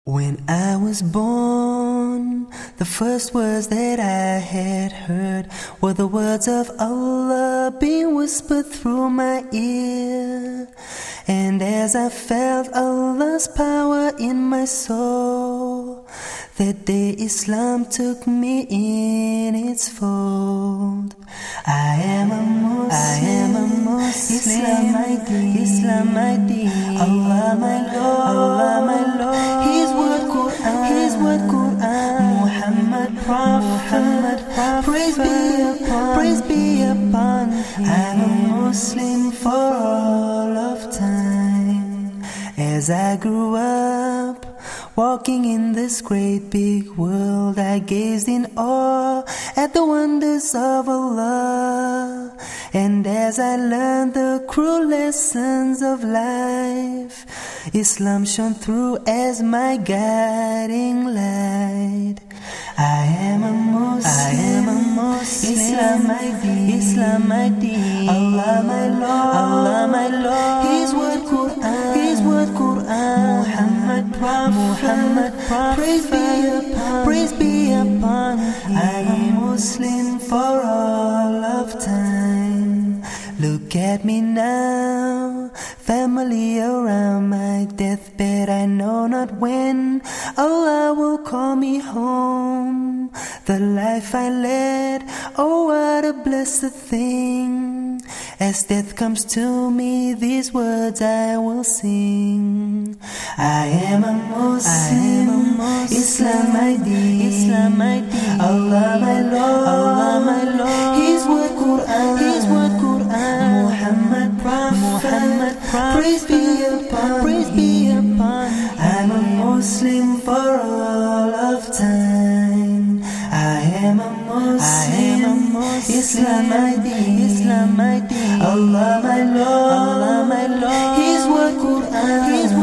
When I was born, the first words that I had heard were the words of Allah being whispered through my ear. And as I felt Allah's power in my soul, that day Islam took me in its fold. I am a Muslim, Islam my deen, Allah my Lord, His word Quran, Muhammad Prophet, praise be upon him. I'm a Muslim for all of time. As I grew up, walking in this great big world, I gazed in awe at the wonders of Allah. And as I learned the cruel lessons of life, Islam shone through as my guiding light. I am a Muslim, Islam my deen, Allah my Lord, His word Quran, Muhammad Prophet, praise be upon him. I'm a Muslim for all of time. Look at me now, family around my deathbed. I know not when Allah will call me home. The life I led, oh what a blessed thing. As death comes to me, these words I will sing. I am a Muslim, Islam my deen, Allah my Lord, His word Quran, Muhammad Prophet, praise be upon him. I'm a Muslim for all of time. I am a Muslim, Islam my deen, Allah my Lord, His word Quran,